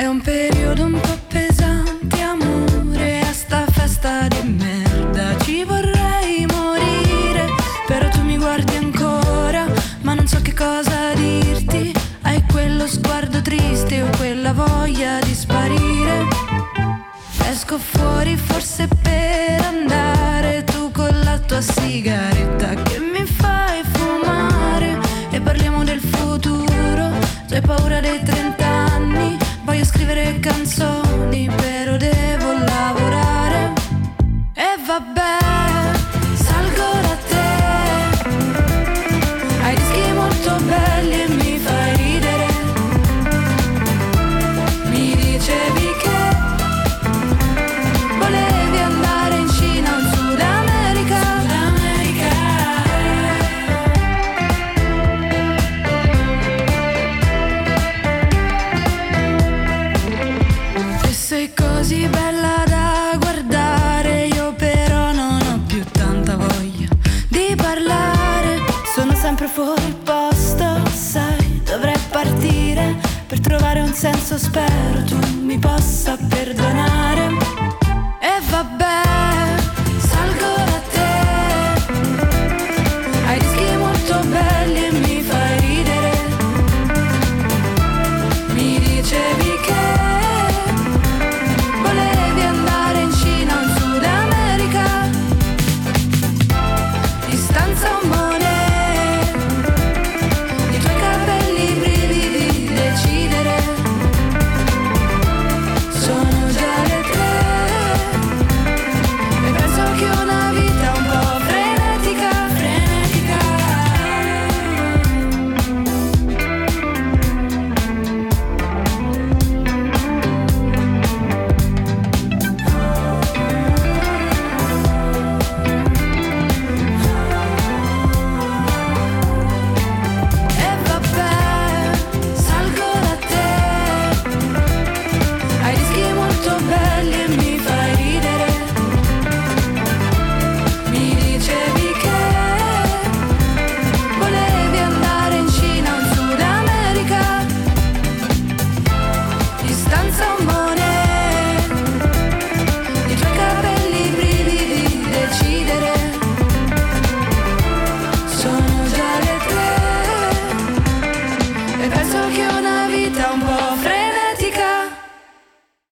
È un periodo un po' pesante, amore, a sta festa di merda ci vorrei morire, però tu mi guardi ancora, ma non so che cosa dirti. Hai quello sguardo triste o quella voglia di sparire. Esco fuori forse per andare, tu con la tua sigaretta che mi fai fumare, e parliamo del futuro. Tu hai paura dei 30 anni, voglio scrivere canzoni, però devo lavorare. E vabbè, salgo da te, hai dischi molto belli e mi fai ridere. Mi dicevi che volevi andare in Cina o in Sud America. E sei così bella da guardare, io però non ho più tanta voglia di parlare. Sono sempre fuori posto, sai, dovrei partire per trovare un senso, spero tu mi possa perdonare. E vabbè,